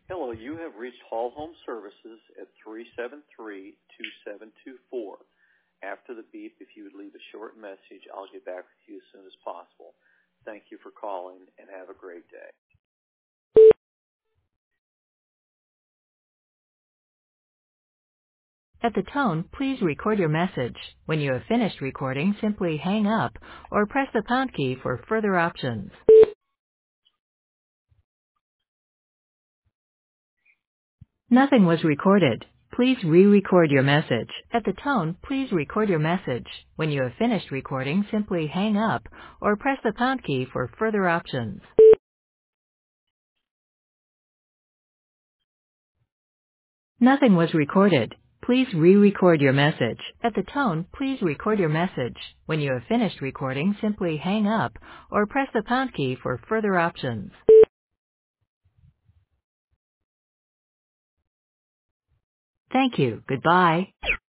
Hello, you have reached Hall Home Services at 373-2724. After the beep, if you would leave a short message, I'll get back with you as soon as possible. Thank you for calling, and have a great day. At the tone, please record your message. When you have finished recording, simply hang up or press the pound key for further options. Nothing was recorded. Please re-record your message. At the tone, please record your message. When you have finished recording, simply hang up or press the pound key for further options. Nothing was recorded. Please re-record your message. At the tone, please record your message. When you have finished recording, simply hang up or press the pound key for further options. Thank you. Goodbye.